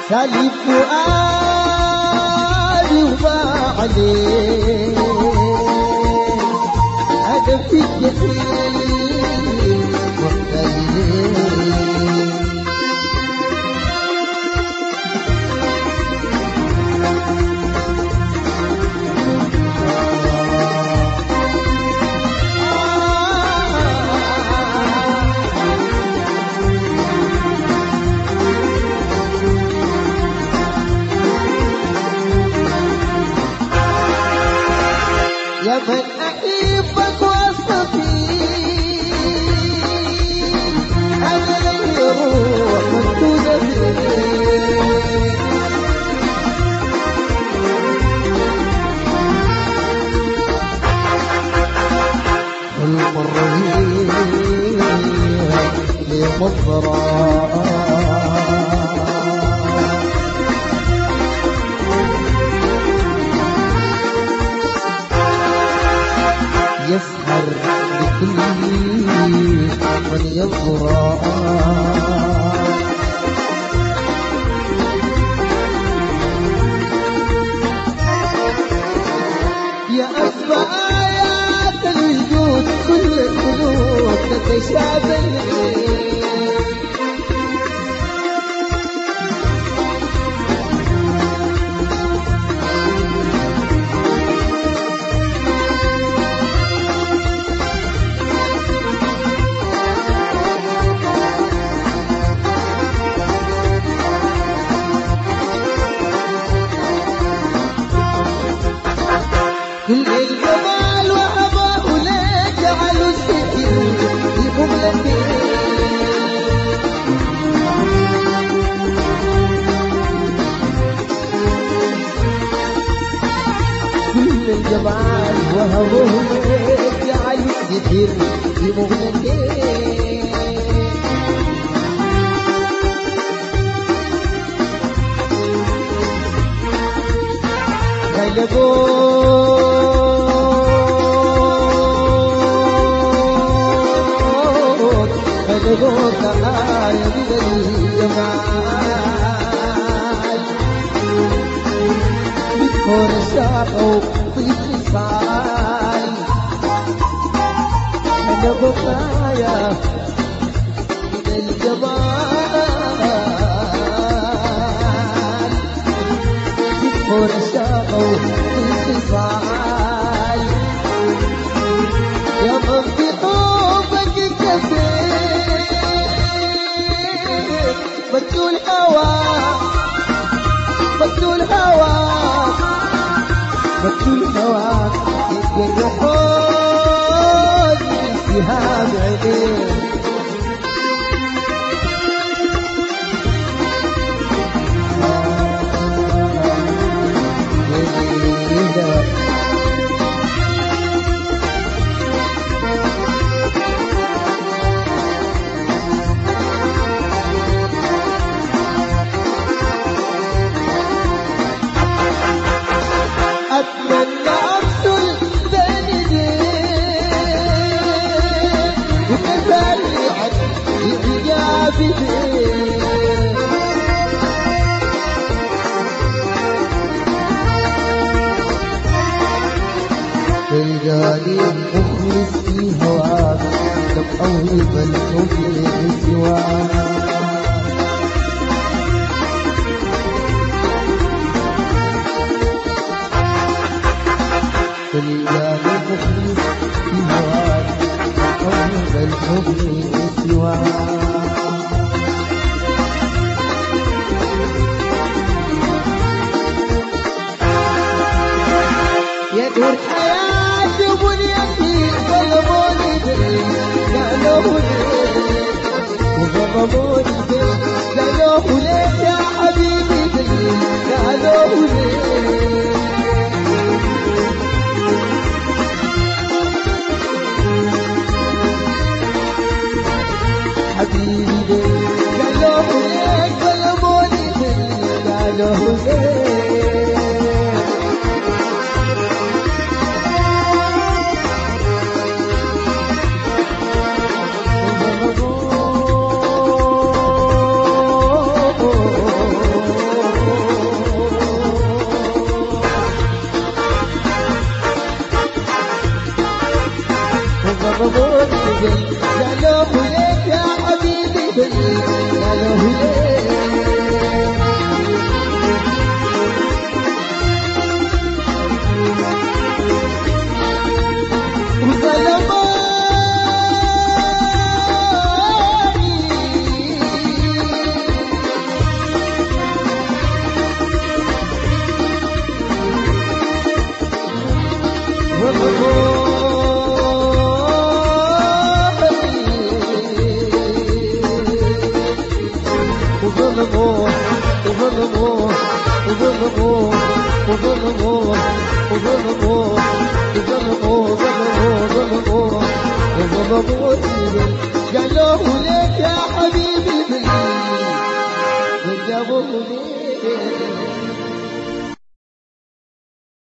سالي فؤادي وضاع عليه أنا في الجحيم وحدايليه يا من أحبك وأصطفيك أنا لي روح مكتوبة فيك المرة هي مضرة يسهر بكل من ينظر يا أسمى آيات الوجود كل القلوب تتشابه كل الجمال وهباه لك جعلوا السكين في قبلتين كل الجمال وهباه لك جعلوا السكين في قبلتين خلقوك تعالى من الجمال بتكون الشاقة في اتصال خلقوك تعالى من الجمال بتكون الشاقة في اتصال يا من بحبك كثير بدو الهوى بدو الهوى بدو الهوى يتجرحون بسهام عينيه أتمنى أرسل بين يديك وتسرعا بإجابتك تلقاني مخلص في هواك تقوب الحب سواك تلقاني مخلص في هواك تقوب الحب سواك يا دور حياتي وبنيتي ظلموني بيك قالوا ليك وظلموني بيك قالوا ليك يا حبيبي بيك قالوا ليك حبيبي بيك قالوا ليك ظلموني بيك قالوا ليك ظلموني قالوا ليك يا حبيبي قالوا ليك قالوا ليك يا حبيبي من جابوا ليك